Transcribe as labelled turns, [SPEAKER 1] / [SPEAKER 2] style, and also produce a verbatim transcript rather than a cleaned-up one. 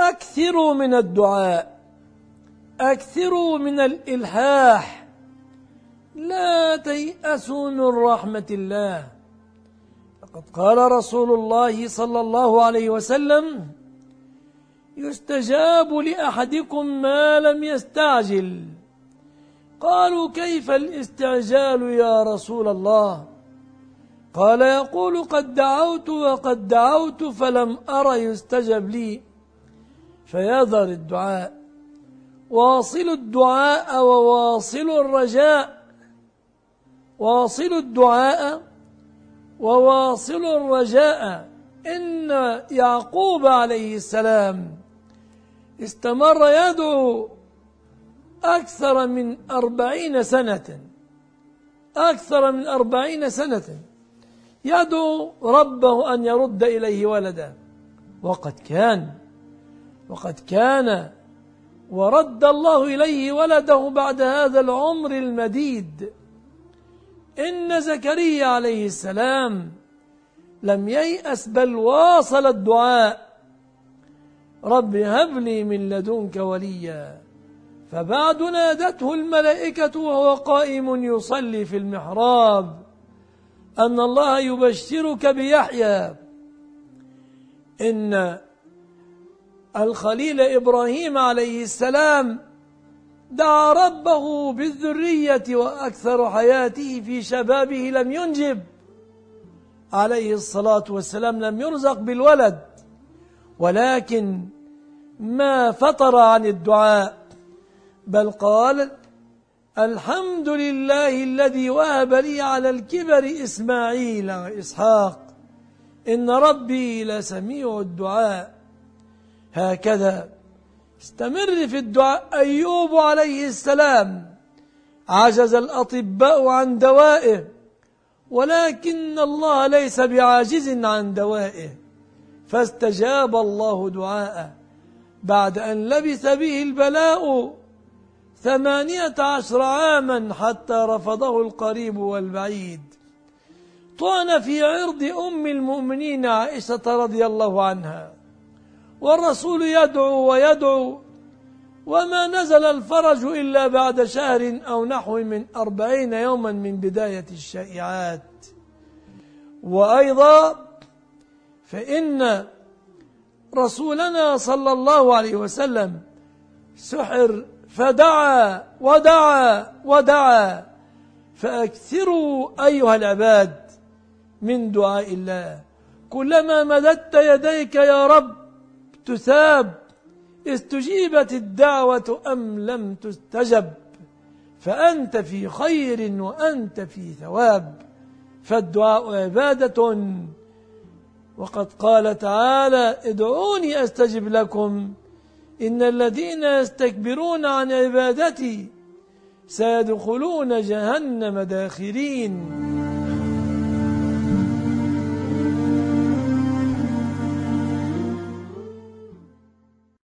[SPEAKER 1] أكثروا من الدعاء، أكثروا من الإلحاح، لا تيأسوا من رحمة الله. لقد قال رسول الله صلى الله عليه وسلم: يستجاب لأحدكم ما لم يستعجل. قالوا: كيف الاستعجال يا رسول الله؟ قال: يقول: قد دعوت وقد دعوت فلم أر يستجب لي. فيذر الدعاء، واصلوا الدعاء وواصلوا الرجاء، واصلوا الدعاء وواصلوا الرجاء. إن يعقوب عليه السلام استمر يدعو أكثر من أربعين سنة، أكثر من أربعين سنة يدعو ربه أن يرد إليه ولدا، وقد كان وقد كان ورد الله إليه ولده بعد هذا العمر المديد. إن زكريا عليه السلام لم ييأس بل واصل الدعاء: رب هب لي من لدنك وليا. فبعد نادته الملائكة وهو قائم يصلي في المحراب أن الله يبشرك بيحيى. إن الخليل إبراهيم عليه السلام دعا ربه بالذرية، وأكثر حياته في شبابه لم ينجب عليه الصلاة والسلام، لم يرزق بالولد، ولكن ما فطر عن الدعاء، بل قال: الحمد لله الذي وهب لي على الكبر إسماعيل وإسحاق إن ربي لسميع الدعاء. هكذا استمر في الدعاء. أيوب عليه السلام عجز الأطباء عن دوائه، ولكن الله ليس بعاجز عن دوائه، فاستجاب الله دعاءه بعد أن لبث به البلاء ثمانية عشر عاما حتى رفضه القريب والبعيد. طعن في عرض أم المؤمنين عائشة رضي الله عنها، والرسول يدعو ويدعو، وما نزل الفرج إلا بعد شهر أو نحو من أربعين يوما من بداية الشائعات. وأيضا فإن رسولنا صلى الله عليه وسلم سحر فدعا ودعا ودعا. فأكثروا أيها العباد من دعاء الله. كلما مددت يديك يا رب تثاب، استجيبت الدعوة أم لم تستجب، فأنت في خير وأنت في ثواب. فالدعاء عبادة، وقد قال تعالى: ادعوني أستجب لكم إن الذين يستكبرون عن عبادتي سيدخلون جهنم داخرين.